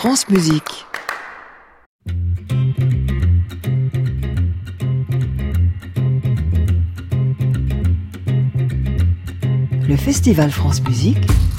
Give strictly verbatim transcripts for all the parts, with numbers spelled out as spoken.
France Musique. Le Festival France Musique.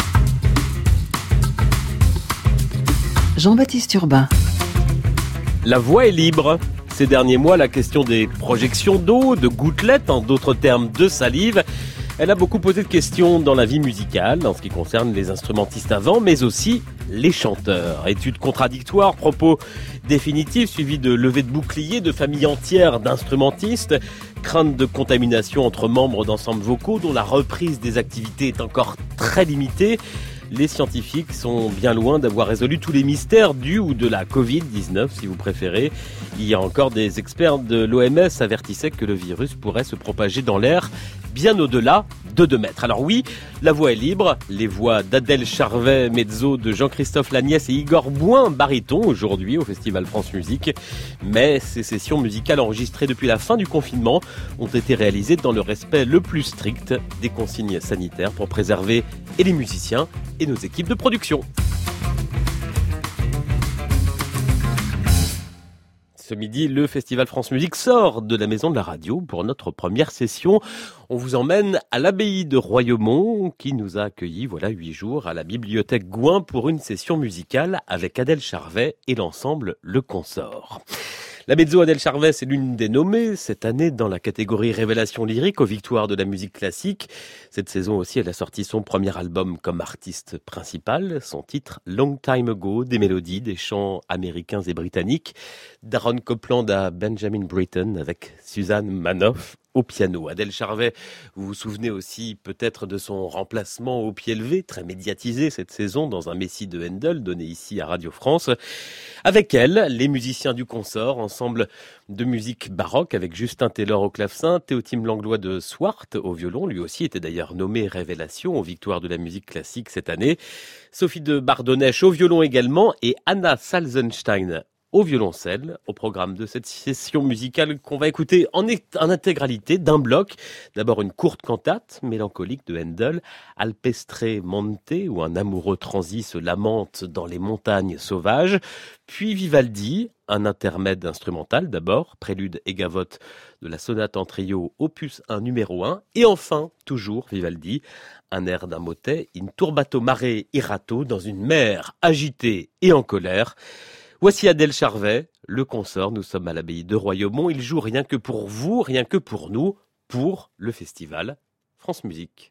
Jean-Baptiste Urbain. La voix est libre. Ces derniers mois, la question des projections d'eau, de gouttelettes, en d'autres termes de salive, elle a beaucoup posé de questions dans la vie musicale, en ce qui concerne les instrumentistes avant, mais aussi les chanteurs. Études contradictoires, propos définitifs, suivis de levées de boucliers de familles entières d'instrumentistes, crainte de contamination entre membres d'ensembles vocaux dont la reprise des activités est encore très limitée. Les scientifiques sont bien loin d'avoir résolu tous les mystères du ou de la covid dix-neuf, si vous préférez. Il y a encore des experts de l'O M S avertissaient que le virus pourrait se propager dans l'air bien au-delà de deux mètres. Alors oui, la voix est libre. Les voix d'Adèle Charvet, mezzo, de Jean-Christophe Lagnès et Igor Bouin, baryton, aujourd'hui au Festival France Musique. Mais ces sessions musicales enregistrées depuis la fin du confinement ont été réalisées dans le respect le plus strict des consignes sanitaires pour préserver et les musiciens et nos équipes de production. Ce midi, le Festival France Musique sort de la Maison de la Radio pour notre première session. On vous emmène à l'abbaye de Royaumont qui nous a accueillis, voilà, huit jours à la bibliothèque Gouin pour une session musicale avec Adèle Charvet et l'ensemble Le Consort. La mezzo Adèle Charvet, c'est l'une des nommées cette année dans la catégorie Révélation lyrique aux victoires de la musique classique. Cette saison aussi, elle a sorti son premier album comme artiste principal. Son titre, Long Time Ago, des mélodies, des chants américains et britanniques. d'Aaron Copland à Benjamin Britten avec Suzanne Manoff au piano. Adèle Charvet, vous vous souvenez aussi peut-être de son remplacement au pied levé, très médiatisé cette saison dans un Messie de Handel donné ici à Radio France. Avec elle, les musiciens du Consort, ensemble de musique baroque avec Justin Taylor au clavecin, Théotime Langlois de Swart au violon, lui aussi était d'ailleurs nommé Révélation aux victoires de la musique classique cette année. Sophie de Bardonnèche au violon également et Anna Salzenstein au violoncelle, au programme de cette session musicale qu'on va écouter en, en intégralité d'un bloc. D'abord une courte cantate mélancolique de Handel, Alpestre Monte, où un amoureux transi se lamente dans les montagnes sauvages. Puis Vivaldi, un intermède instrumental d'abord, prélude et gavotte de la sonate en trio opus un numéro un. Et enfin, toujours Vivaldi, un air d'un motet, in turbato mare irato, dans une mer agitée et en colère. Voici Adèle Charvet, Le Consort. Nous sommes à l'abbaye de Royaumont. Il joue rien que pour vous, rien que pour nous, pour le Festival France Musique.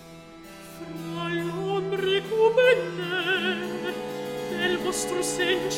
Sing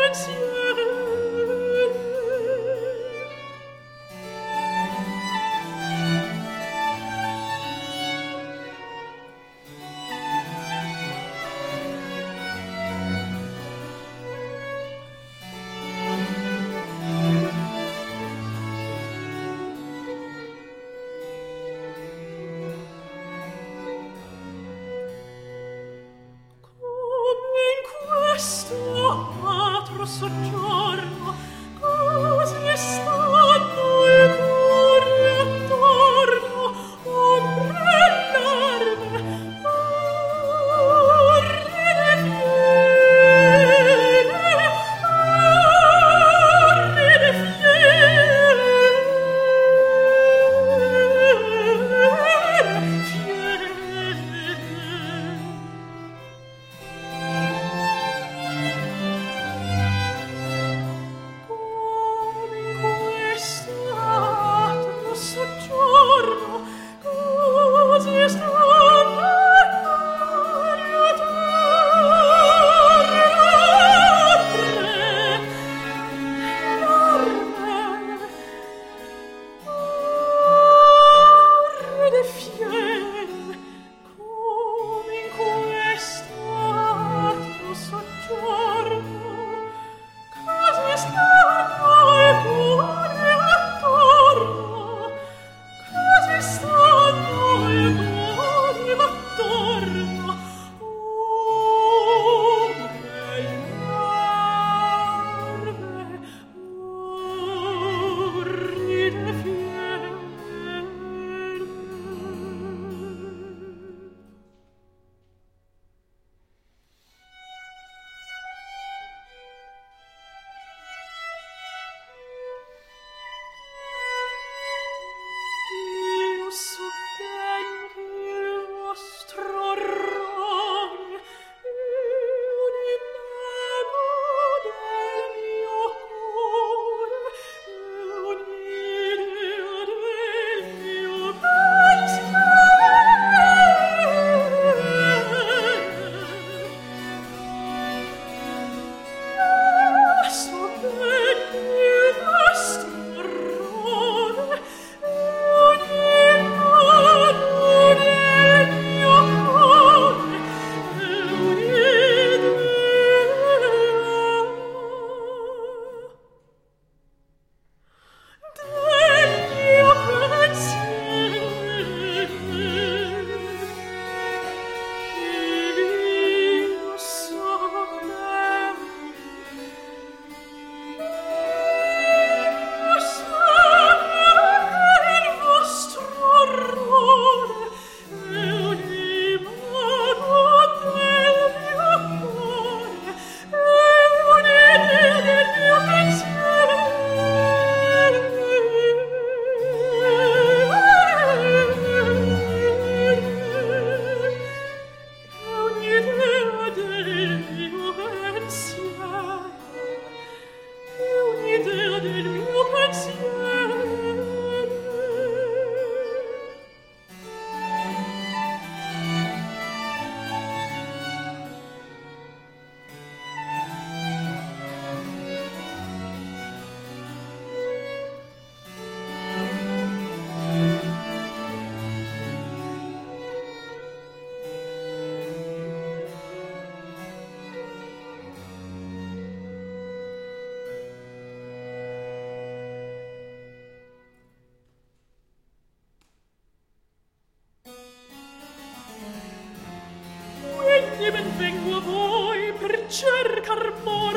e ben vengo a voi per cercar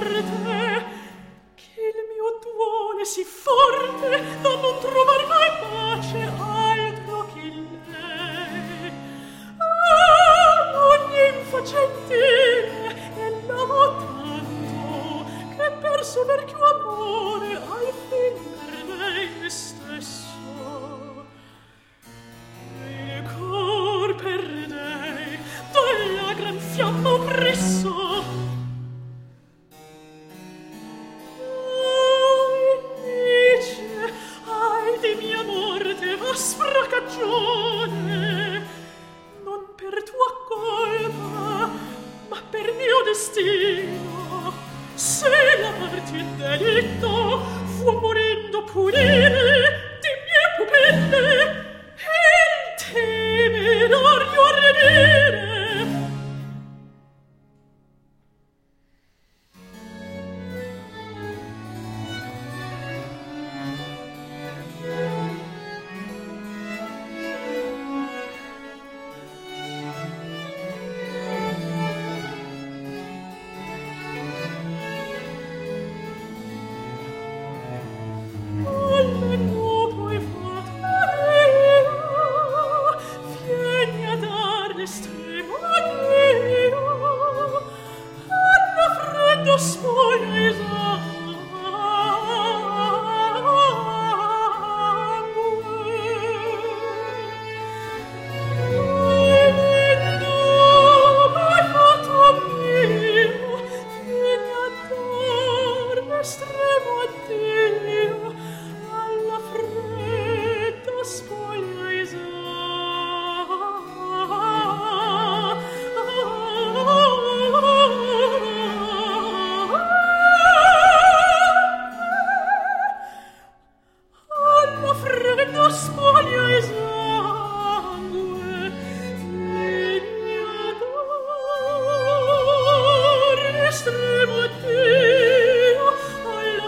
morte, che il mio duole si forte da non trovar mai pace altro che lei. Ah, ogni infa gentile e l'amo tanto, che perso verchio amore al fin perdei me stesso. Il cor perdei dalla gran fiamma oppresso. Dice, ai di mia morte aspra cagione, non per tua colpa, ma per mio destino, se la il delitto fu morendo pulire di mie pupille e il temerario redire. Estremo Dio, alla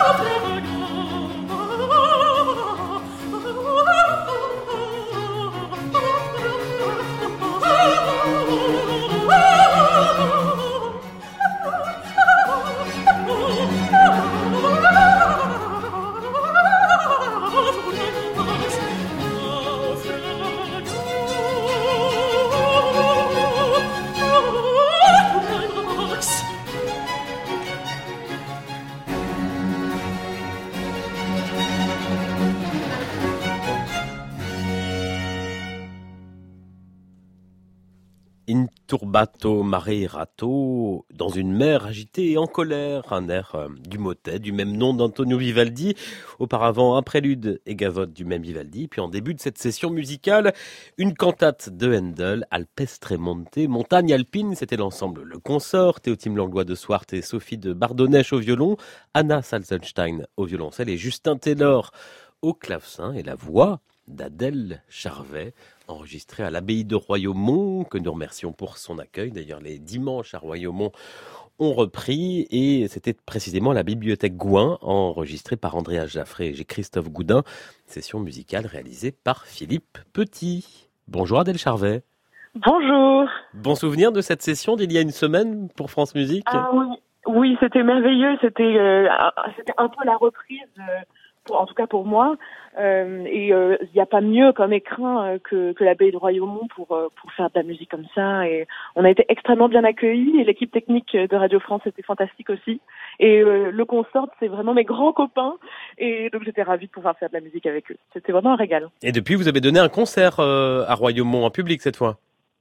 Turbato mare rato, dans une mer agitée et en colère, un air euh, du motet du même nom d'Antonio Vivaldi, auparavant un prélude et gavotte du même Vivaldi, puis en début de cette session musicale, une cantate de Handel, Alpestre Monte, Montagne Alpine, c'était l'ensemble Le Consort, Théotime Langlois de Swart et Sophie de Bardonnèche au violon, Anna Salzenstein au violoncelle et Justin Taylor au clavecin et la voix d'Adèle Charvet, enregistrée à l'abbaye de Royaumont, que nous remercions pour son accueil. D'ailleurs, les dimanches à Royaumont ont repris et c'était précisément la bibliothèque Gouin, enregistrée par Andrea Jaffré et Christophe Goudin, session musicale réalisée par Philippe Petit. Bonjour Adèle Charvet. Bonjour. Bon souvenir de cette session d'il y a une semaine pour France Musique? Ah oui, oui, c'était merveilleux, c'était, euh, c'était un peu la reprise, euh, pour, en tout cas pour moi. Euh, et il euh, n'y a pas mieux comme écrin euh, que, que l'abbaye de Royaumont pour, euh, pour faire de la musique comme ça. Et on a été extrêmement bien accueillis et l'équipe technique de Radio France était fantastique aussi. Et euh, le Consort, c'est vraiment mes grands copains. Et donc j'étais ravie de pouvoir faire de la musique avec eux. C'était vraiment un régal. Et depuis, vous avez donné un concert euh, à Royaumont en public cette fois?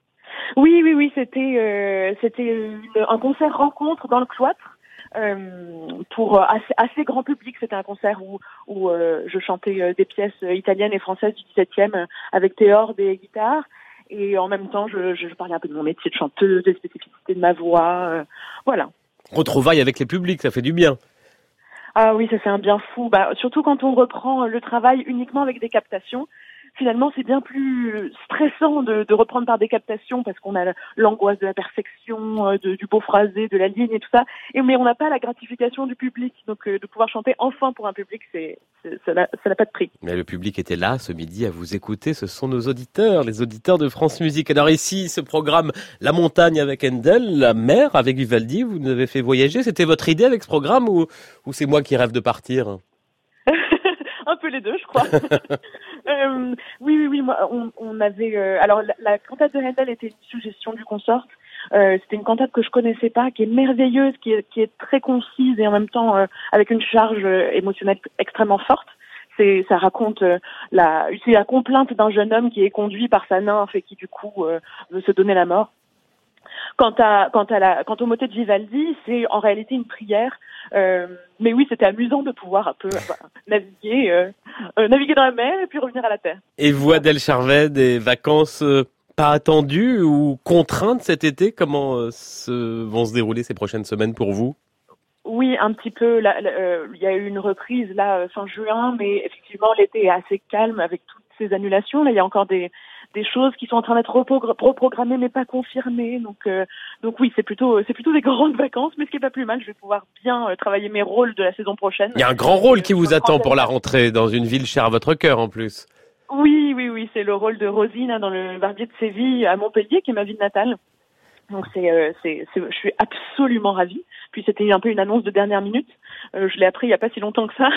Oui, oui, oui, c'était, euh, c'était une, un concert rencontre dans le cloître. Euh, pour assez, assez grand public, c'était un concert où, où euh, je chantais euh, des pièces italiennes et françaises du dix-septième euh, avec théorbe et guitare, et en même temps je, je, je parlais un peu de mon métier de chanteuse, des spécificités de ma voix, euh, voilà. Retrouvailles avec les publics, ça fait du bien. Ah oui, ça fait un bien fou, bah, surtout quand on reprend le travail uniquement avec des captations. Finalement, c'est bien plus stressant de, de reprendre par des captations parce qu'on a l'angoisse de la perfection, de, du beau phrasé, de la ligne et tout ça. Et, mais on n'a pas la gratification du public. Donc, euh, de pouvoir chanter enfin pour un public, c'est, c'est, ça n'a, ça n'a pas de prix. Mais le public était là ce midi à vous écouter. Ce sont nos auditeurs, les auditeurs de France Musique. Alors ici, ce programme La Montagne avec Handel, La Mer avec Vivaldi, vous nous avez fait voyager. C'était votre idée avec ce programme ou, ou c'est moi qui rêve de partir? Un peu les deux, je crois. euh, oui, oui, oui. Moi, on, on avait. Euh, alors, la, la cantate de Handel était une suggestion du Consort. Euh, c'était une cantate que je connaissais pas, qui est merveilleuse, qui est, qui est très concise et en même temps euh, avec une charge euh, émotionnelle extrêmement forte. C'est, ça raconte euh, la, c'est la complainte d'un jeune homme qui est conduit par sa nymphe et qui du coup euh, veut se donner la mort. Quant à, quant à la, quant au motet de Vivaldi, c'est en réalité une prière. Euh, mais oui, c'était amusant de pouvoir un peu bah, naviguer, euh, euh, naviguer dans la mer et puis revenir à la terre. Et vous, Adèle Charvet, des vacances euh, pas attendues ou contraintes cet été? Comment euh, se, vont se dérouler ces prochaines semaines pour vous? Oui, un petit peu. Là, là, euh, il y a eu une reprise là fin juin, mais effectivement l'été est assez calme avec toutes ces annulations. Là, il y a encore des des choses qui sont en train d'être reprogrammées mais pas confirmées. Donc, euh, donc oui, c'est plutôt, c'est plutôt des grandes vacances, mais ce qui est pas plus mal. Je vais pouvoir bien euh, travailler mes rôles de la saison prochaine. Il y a un grand rôle qui vous attend pour la rentrée dans une ville chère à votre cœur en plus. Oui, oui, oui, c'est le rôle de Rosine hein, dans le Barbier de Séville à Montpellier, qui est ma ville natale. Donc c'est, euh, c'est, c'est, je suis absolument ravie. Puis c'était un peu une annonce de dernière minute. Euh, je l'ai appris il y a pas si longtemps que ça.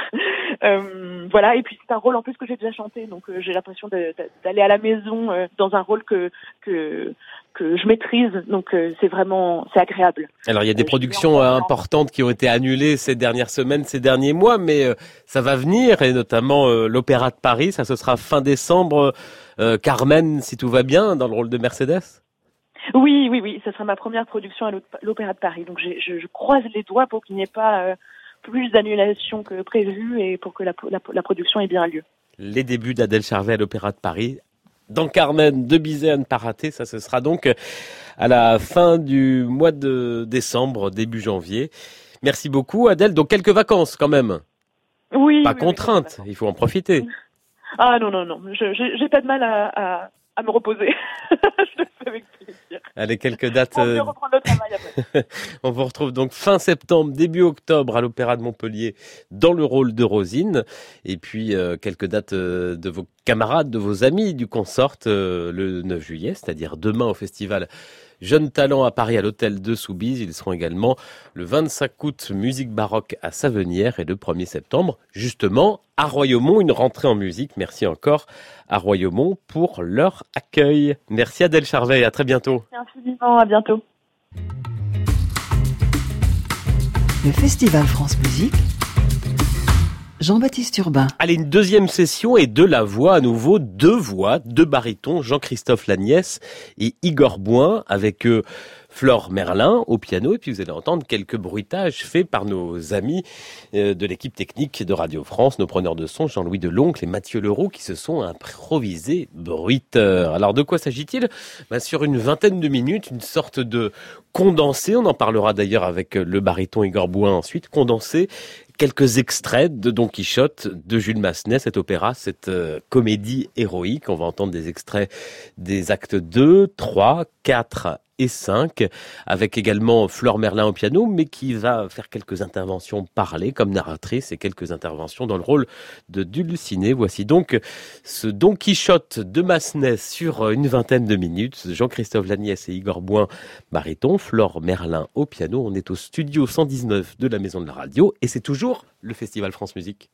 euh, voilà. Et puis c'est un rôle en plus que j'ai déjà chanté, donc euh, j'ai l'impression de, de, d'aller à la maison euh, dans un rôle que que que je maîtrise. Donc euh, c'est vraiment, c'est agréable. Alors il y a des euh, productions importantes qui ont été annulées ces dernières semaines, ces derniers mois, mais euh, ça va venir et notamment euh, l'Opéra de Paris. Ça ce sera fin décembre. Euh, Carmen, si tout va bien, dans le rôle de Mercedes. Oui, oui, oui, ce sera ma première production à l'Opéra de Paris. Donc j'ai, je, je croise les doigts pour qu'il n'y ait pas euh, plus d'annulations que prévu et pour que la, la, la production ait bien lieu. Les débuts d'Adèle Charvet à l'Opéra de Paris. Dans Carmen, de Bizet à ne pas rater, ça ce sera donc à la fin du mois de décembre, début janvier. Merci beaucoup Adèle. Donc quelques vacances quand même. Oui. Pas oui, contrainte, oui, il faut en profiter. Ah non, non, non, je, j'ai, j'ai pas de mal à... à... à me reposer. Je le fais avec plaisir. Allez, quelques dates. On peut reprendre le travail après. On vous retrouve donc fin septembre, début octobre à l'Opéra de Montpellier dans le rôle de Rosine. Et puis euh, quelques dates euh, de vos camarades, de vos amis du consort euh, le neuf juillet, c'est-à-dire demain au festival Jeunes Talents à Paris à l'hôtel de Soubise. Ils seront également le vingt-cinq août musique baroque à Savenière et le premier septembre justement à Royaumont, une rentrée en musique. Merci encore à Royaumont pour leur accueil. Merci Adèle Charvet, à très bientôt. Merci infiniment, à bientôt. Le Festival France Musique, Jean-Baptiste Urbain. Allez, une deuxième session et de la voix à nouveau, deux voix, deux barytons, Jean-Christophe Laniès et Igor Bouin, avec eux Flore Merlin au piano, et puis vous allez entendre quelques bruitages faits par nos amis de l'équipe technique de Radio France, nos preneurs de son, Jean-Louis Deloncle et Mathieu Leroux, qui se sont improvisés bruiteurs. Alors de quoi s'agit-il ? Ben, sur une vingtaine de minutes, une sorte de condensé, on en parlera d'ailleurs avec le baryton Igor Bouin ensuite, condensé, quelques extraits de Don Quichotte de Jules Massenet, cet opéra, cette euh, comédie héroïque. On va entendre des extraits des actes deux, trois, quatre et cinq, avec également Flore Merlin au piano, mais qui va faire quelques interventions parlées comme narratrice et quelques interventions dans le rôle de Dulcinée. Voici donc ce Don Quichotte de Massenet sur une vingtaine de minutes. Jean-Christophe Laniès et Igor Bouin, baryton, Flore Merlin au piano. On est au studio cent dix-neuf de la Maison de la Radio et c'est toujours le Festival France Musique.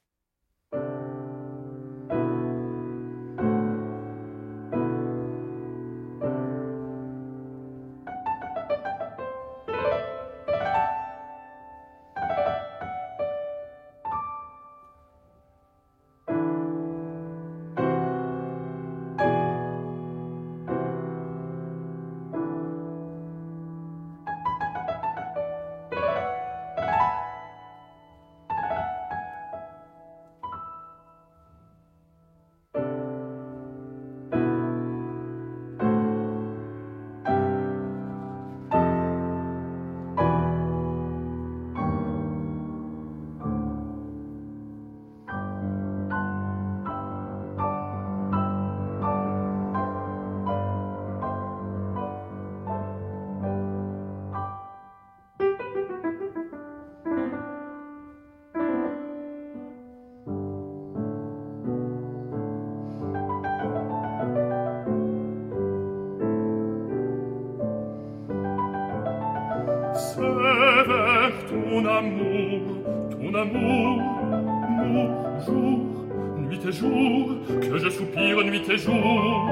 Ton amour, ton amour, mon jour, nuit et jour, que je soupire nuit et jour.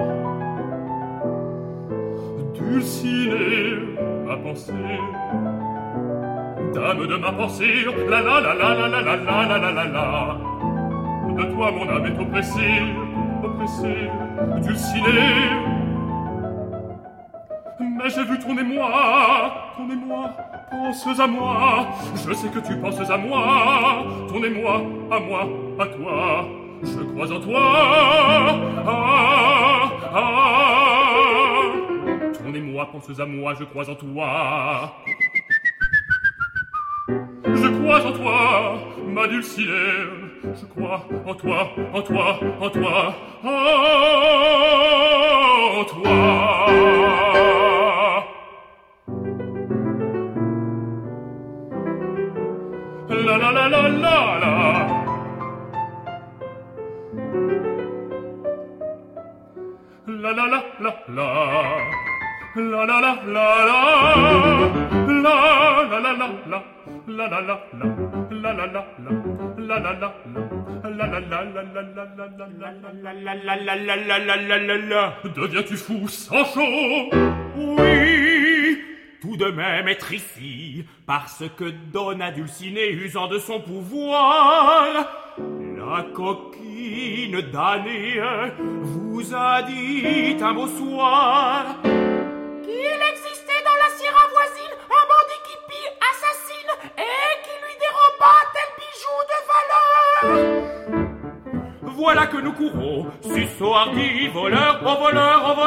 Dulcinée, ma pensée, dame de ma pensée, la la la la la la la la la la la la. De toi mon âme est oppressée, oppressée, Dulcinée. Mais j'ai vu ton émoi, ton émoi, penses à moi. Je sais que tu penses à moi, ton émoi, à moi, à toi. Je crois en toi, ah, ah. Ton émoi, penses à moi, je crois en toi. Je crois en toi, ma Dulcinée. Je crois en toi, en toi, en toi, en toi. La la la la la la. La la la la la. La la la la la. La la la la la. La la la la. La la la la. La la la la. La la la la la la la la la la la la la la la la la la. Deviens-tu fou, Sancho? Oui, tout de même être ici, parce que Donna Dulcinée, usant de son pouvoir, la coquine damnée vous a dit un beau soir qu'il existait dans la sierra voisine un bandit qui pille, assassine et qui lui déroba tel bijou de valeur. Voilà que nous courons, suceaux hardis, voleurs, au voleur, au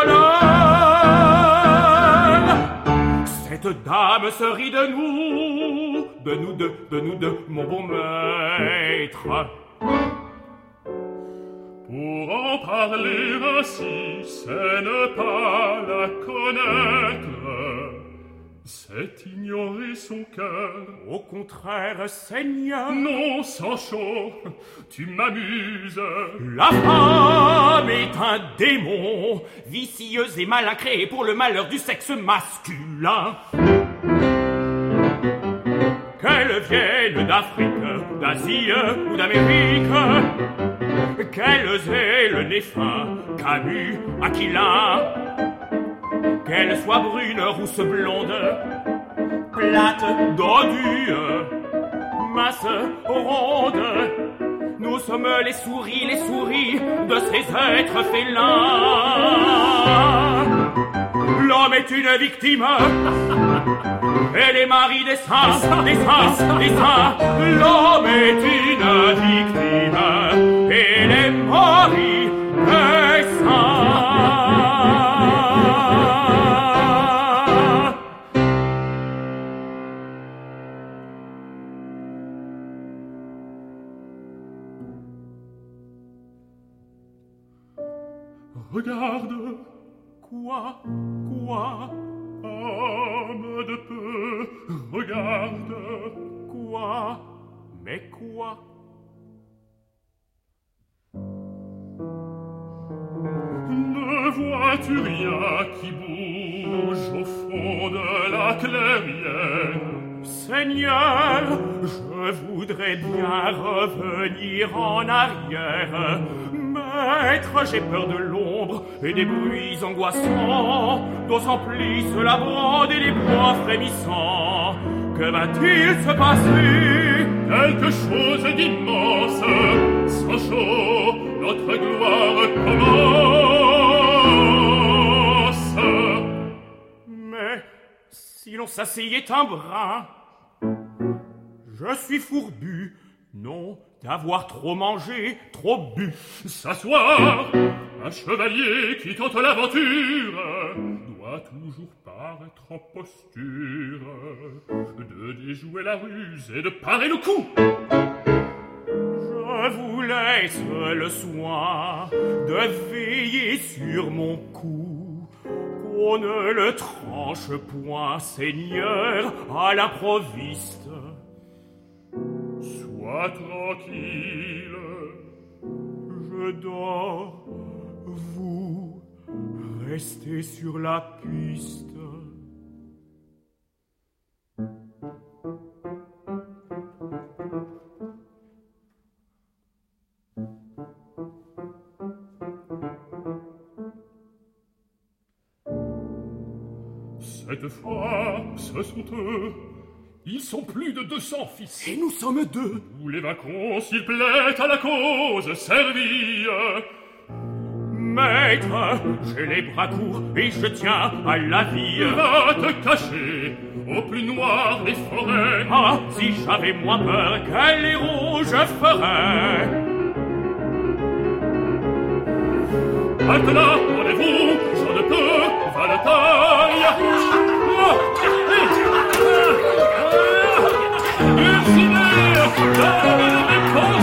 voleur. Cette dame se rit de nous, de nous deux, de nous deux, mon bon maître. Pour En parler ainsi, c'est ne pas la connaître, c'est ignorer son cœur. Au contraire, Seigneur, Non, Sancho, tu m'amuses. la femme est un démon, vicieuse et malin créé pour le malheur du sexe masculin. Qu'elle vienne d'Afrique, d'Asie ou d'Amérique, qu'elles aient le nez fin, Camus, Aquilin, qu'elle soit brune, rousse, blonde, plate, dodue, masse, ronde, nous sommes les souris, les souris de ces êtres félins. L'homme est une victime, et les maris des saints, des saints, des saints. L'homme est une victime, et les maris des saints. Regarde, Quoi, quoi, âme de peu, regarde. quoi, mais quoi? Ne vois-tu rien qui bouge au fond de la clairière? Seigneur, je voudrais bien revenir en arrière. Maître, j'ai peur de l'ombre et des bruits angoissants dont s'emplissent la brande et les bois frémissants. Que va-t-il se passer? Quelque chose d'immense, Sancho, notre gloire commence. Mais si l'on s'asseyait un brin, je suis fourbu, non, d'avoir trop mangé, trop bu. S'asseoir, un chevalier qui tente l'aventure doit toujours paraître en posture de déjouer la ruse et de parer le coup. Je vous laisse le soin de veiller sur mon cou, qu'on ne le tranche point, Seigneur, à l'improviste. Sois tranquille, Je dors, vous restez sur la piste. cette fois, ce sont eux. Ils sont plus de deux cents fils. Et nous sommes deux. Nous les vaincrons s'il plaît à la cause servie. Maître, j'ai les bras courts et je tiens à la vie. Va te cacher au plus noir des forêts. Ah, si j'avais moins peur, quel héros je ferais. Maintenant, rendez-vous, j'en ne peux, va la taille. Ulcinaire, donne mes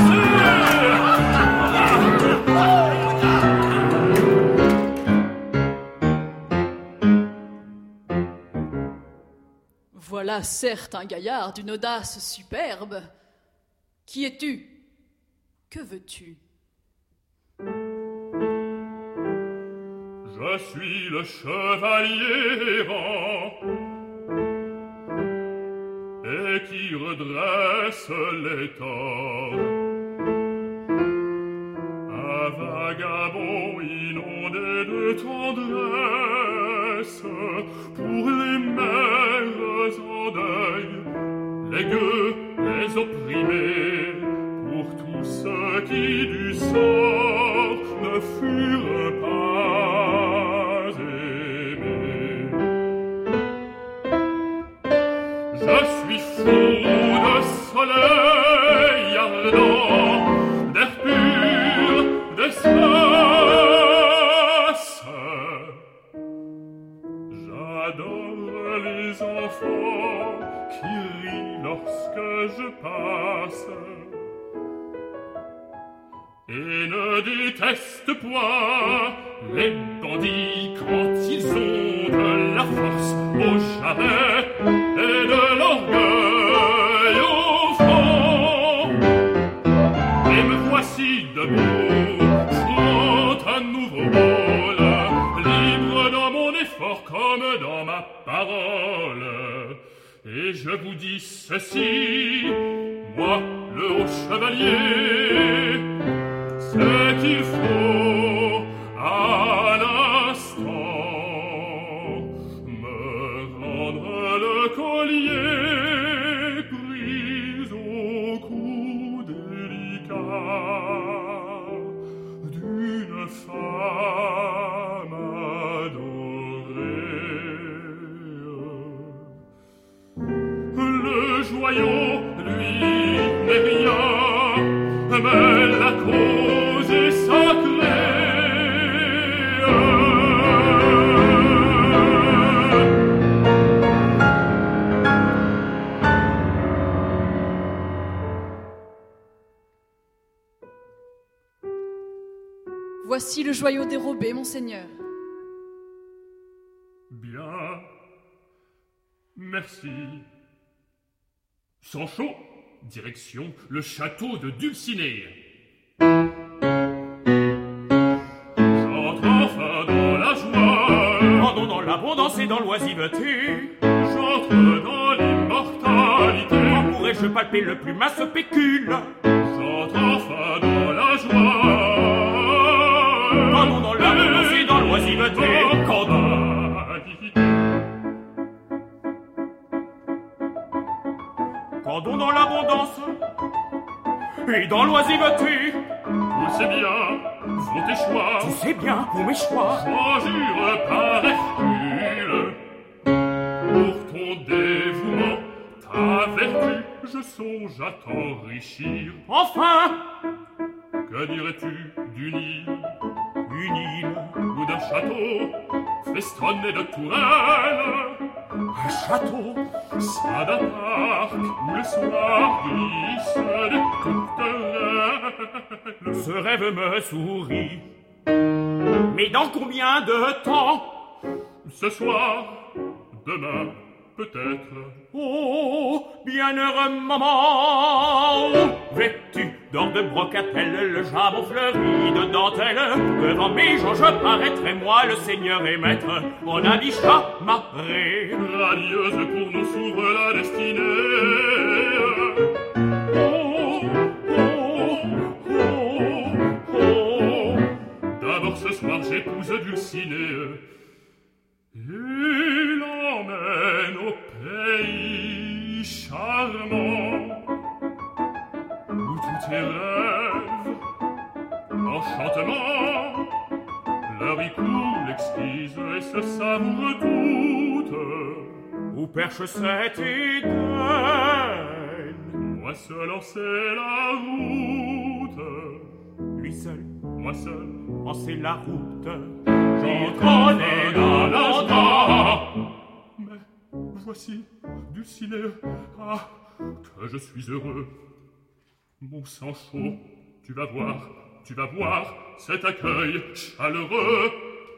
Voilà certes un gaillard d'une audace superbe. Qui es-tu? Que veux-tu? Je suis le chevalier errant et qui redresse les torts. Un vagabond inondé de tendresse pour les mères en deuil, les gueux, les opprimés, pour tous ceux qui du sort ne furent pas aimés. Je suis fou de soleil ardent, d'air pur, d'espace. J'adore les enfants qui rient lorsque je passe. et ne déteste point les bandits quand ils ont de la force au jamais et de l'orgueil au front. Et me voici debout, jouant un nouveau rôle, libre dans mon effort comme dans ma parole. Et je vous dis ceci, moi le haut chevalier, ce qu'il faut à l'instant, me rendre le collier pris au cou délicat d'une femme adorée. Le joyau, lui, n'est rien, mais la cause est sacrée. Voici le joyau dérobé, monseigneur. Bien. Merci. Sancho, direction le château de Dulcinée. J'entre enfin dans la joie, Rendons dans l'abondance et dans l'oisiveté. j'entre dans l'immortalité. Quand pourrais-je palper le plus masse pécule? J'entre enfin dans la joie, Rendons dans l'abondance et dans l'oisiveté. Quand Rendons dans l'abondance et dans l'oisiveté. tout c'est bien, vont tes choix. Tu sais bien, pour mes choix, J'en jure par Hercule, pour ton dévouement, ta vertu, je songe à t'enrichir. enfin, Que dirais-tu d'une île une île, ou d'un château festonné de tourelles, un château, ça d'un parc où le soir glisse des tourterelles? ce rêve me sourit. Mais dans combien de temps? Ce soir, demain, peut-être. Oh, bienheureux moment, vêtu d'or de brocatelle, le jabot fleuri de dentelle, devant mes gens je paraîtrai, moi le seigneur et maître, en habit chamarré. Radieuse pour nous s'ouvre la destinée. Oh, oh, oh, oh. D'abord ce soir j'épouse Dulcinée et l'emmène au pays charmant où tout est rêve, enchantement, l'heure y coule exquise et se savoure toute. Où perche cet Éden? Moi seul en sais la route, Lui seul moi seul en sait la route. j'en connais la longtemps. Mais voici Dulcinée, ah, que je suis heureux. Mon Sancho, tu vas voir, tu vas voir cet accueil chaleureux.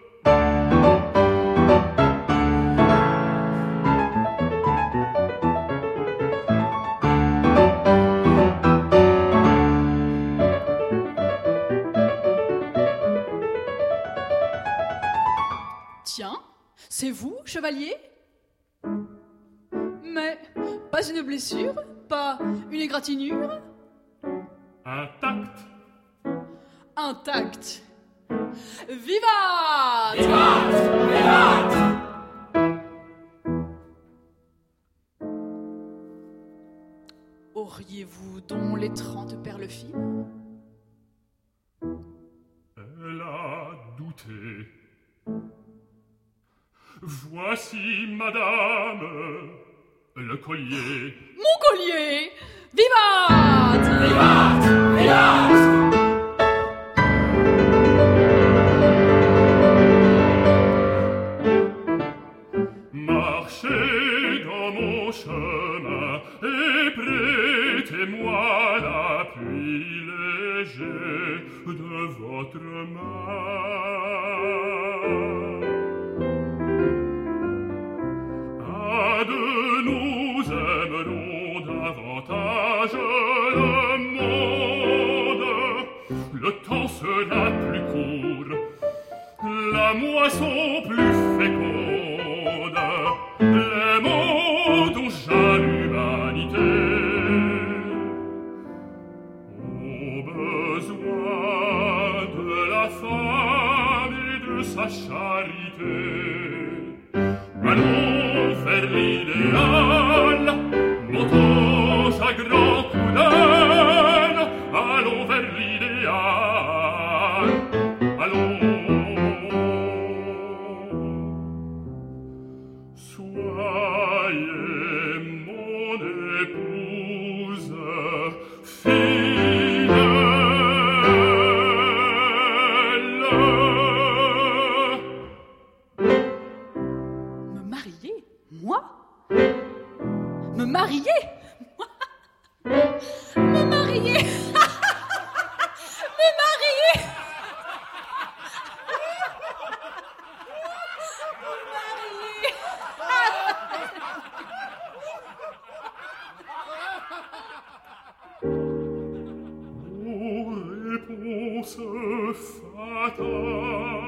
Tiens, c'est vous, chevalier? Mais pas une blessure, pas une égratignure, Intact, intact. Vivat! Auriez-vous donc les trente perles fines? elle a douté. Voici, madame, le collier. Mon collier! Vivat! Marchez dans mon chemin et prêtez-moi l'appui léger de votre main. À deux nous aimerons davantage le monde. Le temps sera plus court, la moisson plus féconde, les mots dont j'ai l'humanité ont besoin de la femme et de sa charité. Allons vers l'idéal, montons à grands coups d'aile. Allons vers l'idéal, allons. Soyez mon épouse fidèle. Me marier? Moi? Me marier? Moi? Me marier? Me marier? Oh, réponse fatale.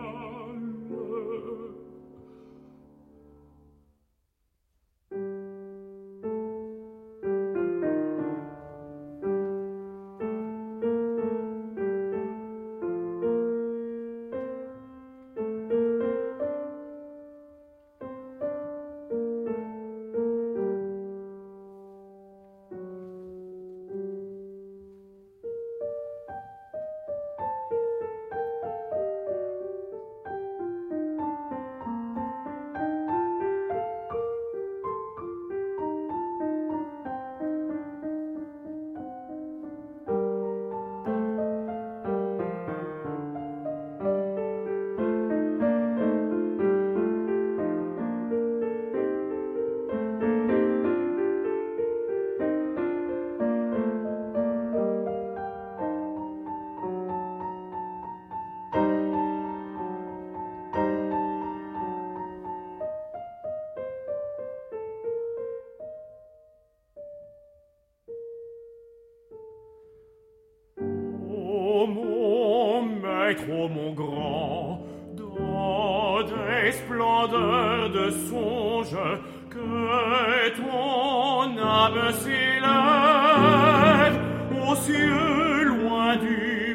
Trop mon grand, dans des splendeurs de songe, que ton âme s'élève aux cieux loin du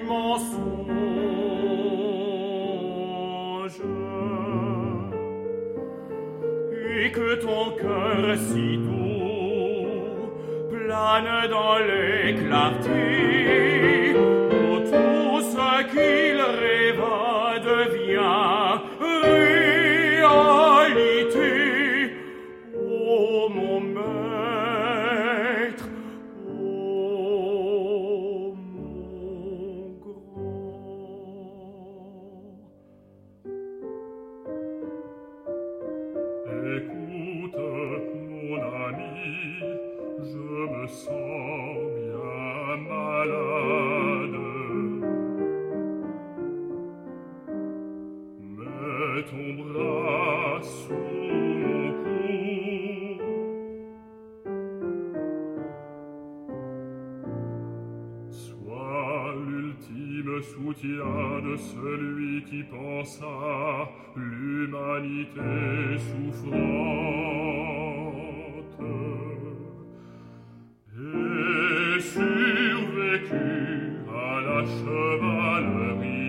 mensonge, et que ton cœur si doux plane dans les clartés, où tout ce qu'il rêva devient réalité. Oh mon maître, oh mon grand. Écoute mon ami, je me sens bien malade. Mets ton bras sous mon cou. Sois l'ultime soutien de celui qui pense à l'humanité souffrante et survécu à la chevalerie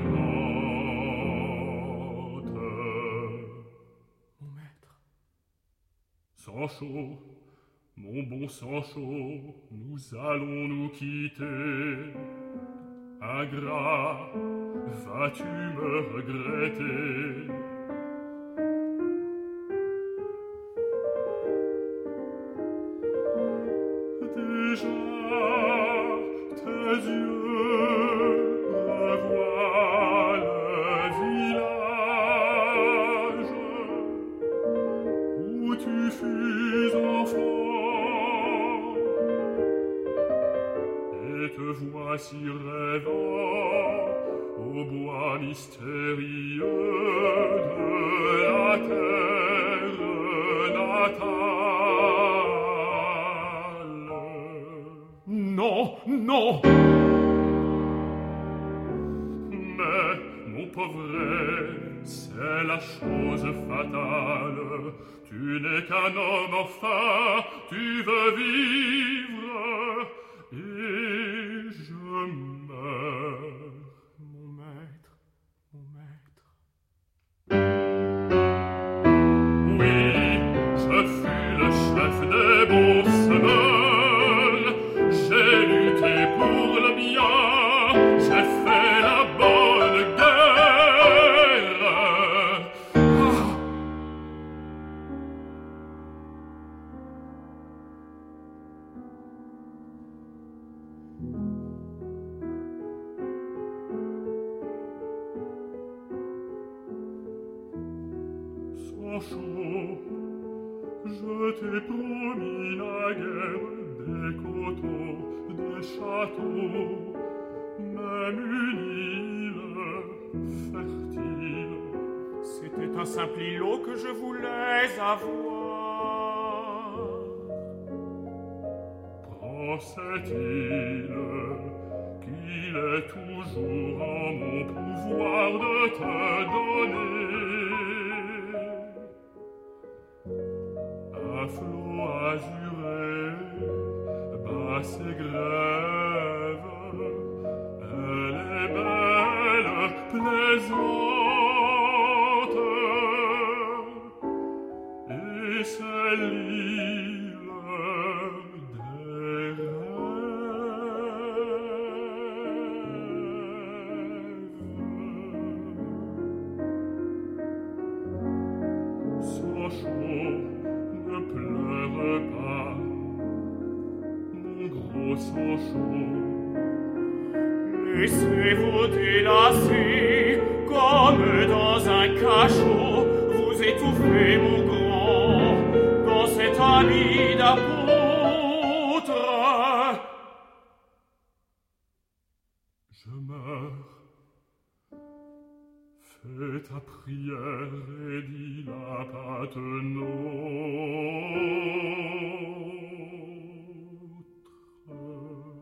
errante. Mon maître, Sancho, mon bon Sancho, nous allons nous quitter. Ingrat, vas-tu me regretter? Déjà, tes yeux revoient le village où tu fus enfant, et et te voici rêvant au bois mystérieux de la terre natale. Non, non. Mais, mon pauvre, c'est la chose fatale. Tu n'es qu'un homme enfin, tu veux vivre, et je meurs, mon maître, mon maître. Oui, je fus le chef des bons semeurs, j'ai lutté pour le bien, j'ai fait la bonne guerre. Ah. Sans chaud, je t'ai promis naguère des coteaux, des châteaux, même une île fertile. C'était un simple îlot que je voulais avoir. Prends cette île, qu'il est toujours en mon pouvoir de te donner. Un flot azuré bat ses grèves, elle est belle, plaisante, et c'est l'île des rêves. Sans chaud, ne pleure pas, mon gros sang chaud. Laissez-vous délasser, comme dans un cachot, vous étouffez, mon grand, dans cet habit d'apôtre. Je meurs, fais ta prière et dis la patenôtre.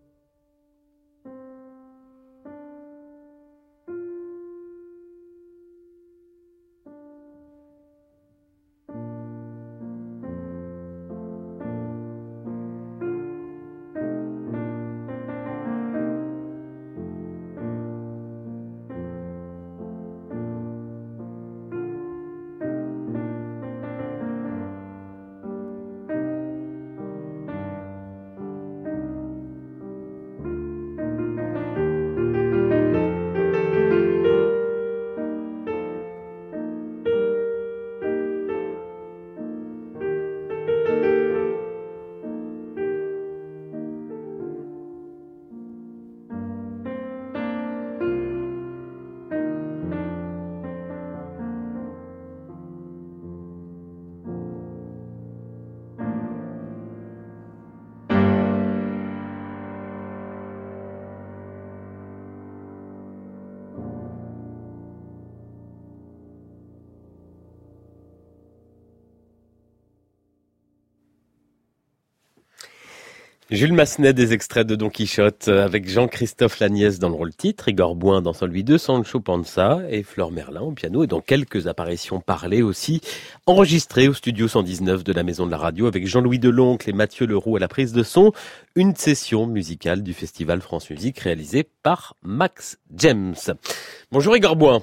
Jules Massenet, des extraits de Don Quichotte, avec Jean-Christophe Laniez dans le rôle titre, Igor Bouin dans celui de Sancho Panza et Fleur Merlin au piano, et dans quelques apparitions parlées aussi, enregistrées au studio cent dix-neuf de la Maison de la Radio avec Jean-Louis Deloncle et Mathieu Leroux à la prise de son, une session musicale du Festival France Musique réalisée par Max James. Bonjour Igor Bouin.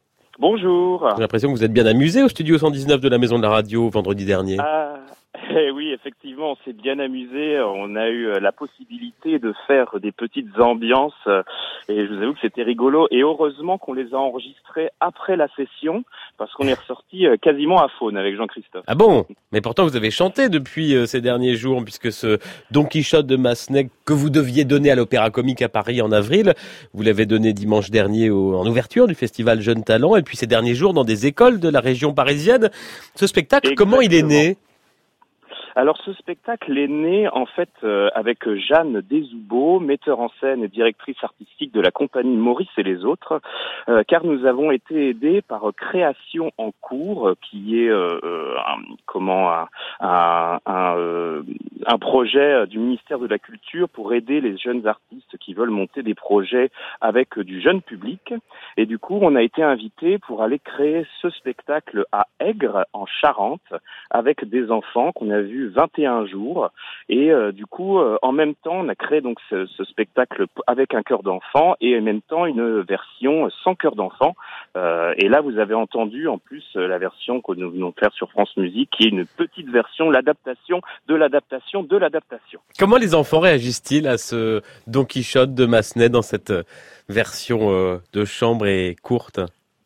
Bonjour. J'ai l'impression que vous êtes bien amusé au studio cent dix-neuf de la Maison de la Radio vendredi dernier. Ah, eh oui, effectivement, on s'est bien amusé. On a eu la possibilité de faire des petites ambiances et je vous avoue que c'était rigolo. Et heureusement qu'on les a enregistrés après la session parce qu'on est ressorti quasiment à faune avec Jean-Christophe. Ah bon? Mais pourtant vous avez chanté depuis ces derniers jours puisque ce Don Quichotte de Massenet que vous deviez donner à l'Opéra Comique à Paris en avril, vous l'avez donné dimanche dernier au, en ouverture du Festival Jeunes Talents et puis ces derniers jours dans des écoles de la région parisienne. Ce spectacle, exactement. Comment il est né? Alors ce spectacle est né en fait euh, avec Jeanne Desoubeaux, metteur en scène et directrice artistique de la compagnie Maurice et les autres, euh, car nous avons été aidés par euh, Création en cours, euh, qui est euh, un, comment un, un, un, euh, un projet du ministère de la Culture pour aider les jeunes artistes qui veulent monter des projets avec euh, du jeune public. Et du coup, on a été invités pour aller créer ce spectacle à Aigres, en Charente, avec des enfants qu'on a vus vingt et un jours. Et euh, du coup, euh, en même temps, on a créé donc ce, ce spectacle avec un chœur d'enfant et en même temps une version sans chœur d'enfant. Euh, et là, vous avez entendu en plus la version que nous venons de faire sur France Musique, qui est une petite version, l'adaptation de l'adaptation de l'adaptation. Comment les enfants réagissent-ils à ce Don Quichotte de Massenet dans cette version euh, de chambre et courte ?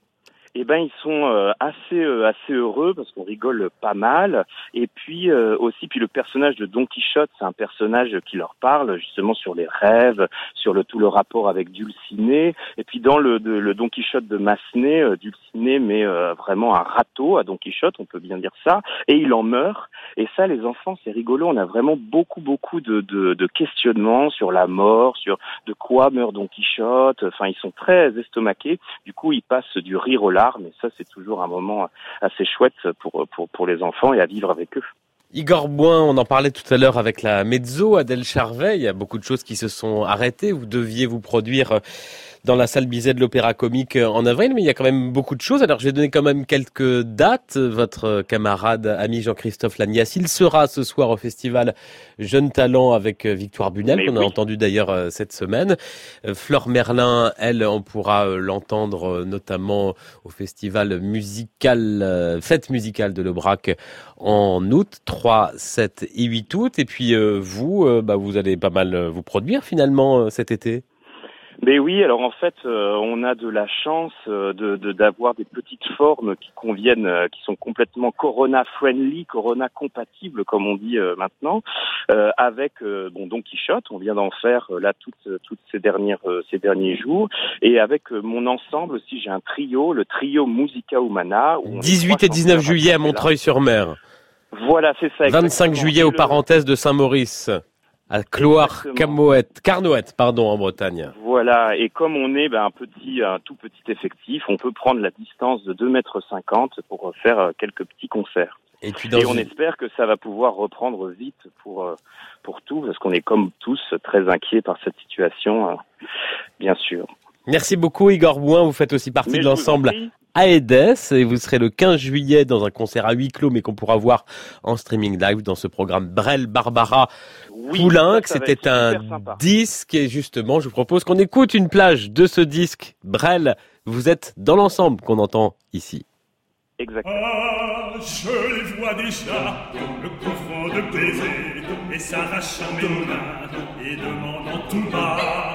Eh ben, ils sont euh, assez euh, assez heureux parce qu'on rigole pas mal. Et puis euh, aussi, puis le personnage de Don Quichotte, c'est un personnage qui leur parle justement sur les rêves, sur le tout le rapport avec Dulcinée. Et puis dans le de, le Don Quichotte de Massenet, euh, Dulcinée met euh, vraiment un râteau à Don Quichotte, on peut bien dire ça, et il en meurt. Et ça, les enfants, c'est rigolo. On a vraiment beaucoup beaucoup de de, de questionnements sur la mort, sur de quoi meurt Don Quichotte. Enfin, ils sont très estomaqués. Du coup, ils passent du rire au larmes. Mais ça, c'est toujours un moment assez chouette pour, pour, pour les enfants et à vivre avec eux. Igor Bouin, on en parlait tout à l'heure avec la mezzo Adèle Charvet. Il y a beaucoup de choses qui se sont arrêtées. Vous deviez vous produire dans la salle Bizet de l'Opéra Comique en avril, mais il y a quand même beaucoup de choses. Alors, je vais donner quand même quelques dates. Votre camarade, ami Jean-Christophe Lagnasse, il sera ce soir au festival Jeunes Talents avec Victoire Bunel, qu'on oui. a entendu d'ailleurs cette semaine. Fleur Merlin, elle, on pourra l'entendre notamment au festival musical, fête musicale de l'Aubrac en août, trois, sept et huit août. Et puis euh, vous, euh, bah, vous allez pas mal vous produire finalement euh, cet été. Mais oui, alors en fait, euh, on a de la chance euh, de, de d'avoir des petites formes qui conviennent, euh, qui sont complètement Corona friendly, Corona compatibles, comme on dit euh, maintenant, euh, avec euh, bon Don Quichotte. On vient d'en faire euh, là toutes toutes ces dernières euh, ces derniers jours, et avec euh, mon ensemble aussi, j'ai un trio, le trio Musica Humana. dix-huit et dix-neuf juillet à Montreuil-sur-Mer. Voilà, c'est ça. vingt-cinq juillet aux Parenthèses de Saint-Maurice. À Cloire-Carnoët, Carnoët, pardon, en Bretagne. Voilà, et comme on est ben, un petit, un tout petit effectif, on peut prendre la distance de deux mètres cinquante pour faire quelques petits concerts. Et, puis dans et on une... espère que ça va pouvoir reprendre vite pour pour tout, parce qu'on est comme tous très inquiets par cette situation, bien sûr. Merci beaucoup Igor Bouin, vous faites aussi partie mais de l'ensemble Aedes et vous serez le quinze juillet dans un concert à huis clos mais qu'on pourra voir en streaming live dans ce programme Brel Barbara oui, Poulenc. C'était un disque et justement je vous propose qu'on écoute une plage de ce disque. Brel, vous êtes dans l'ensemble qu'on entend ici. Exactement. Ah, je les vois déjà, le couvrant de baisers et s'arrachant mes mains et demandant tout bas.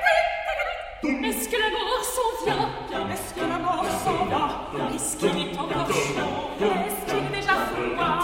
Est-ce que la mort s'en vient? Est-ce que la mort s'en va? Est-ce qu'il est encore chaud? Est-ce qu'il est déjà froid?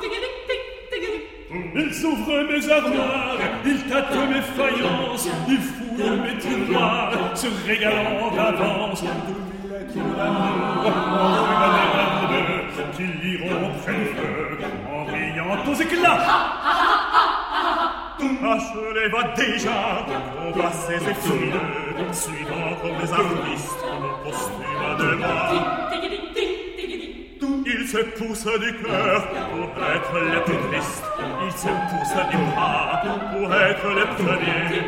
Ils ouvrent mes armoires, ils tâtent mes faïences, ils fouillent mes tiroirs, se régalant d'avance de l'être de l'amour, en rumanade, qu'ils liront près du feu, en riant aux éclats. Ah, je les vois déjà, combassés et furieux, suivant comme des artistes, mon costume de bas. Ils se poussent du cœur pour être les plus tristes, ils se poussent du bras pour être les premiers.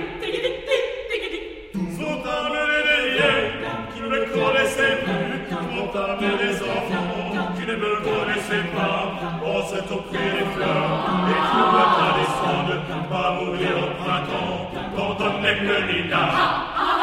Sont amenés des vieilles qui ne me connaissaient plus, sont amenés des enfants qui ne me connaissaient pas. On s'est au prix des fleurs et qui ne veulent pas descendre, pas mourir au printemps, quand on n'est que lilas.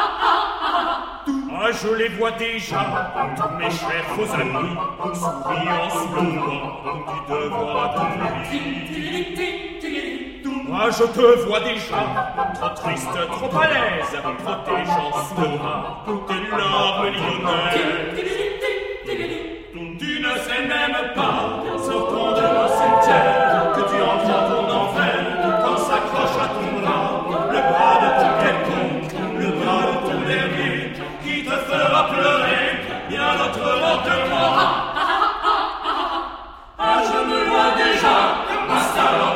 Ah, je les vois déjà, tous mes chers faux amis, souriant sous le vent du devoir accompli. Ah, je te vois déjà, trop triste, trop à l'aise, protégeant sous le bras tes larmes lyonnaises. Tu ne sais même pas, sortant de mon cimetière, que tu entends ton enfer quand s'accroche à ton bras, le bras de ton quelconque, le bras de ton dernier, qui te fera pleurer bien autrement que moi. Ah, je me vois déjà, m'installant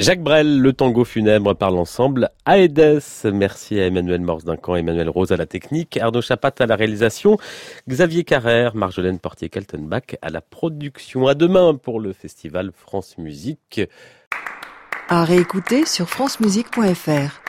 Jacques Brel, le tango funèbre par l'ensemble Aedes. Merci à Emmanuel Morse-Duncan, Emmanuel Rose à la technique, Arnaud Chapat à la réalisation, Xavier Carrère, Marjolaine Portier-Kaltenbach à la production. À demain pour le festival France Musique. À réécouter sur francemusique point f r.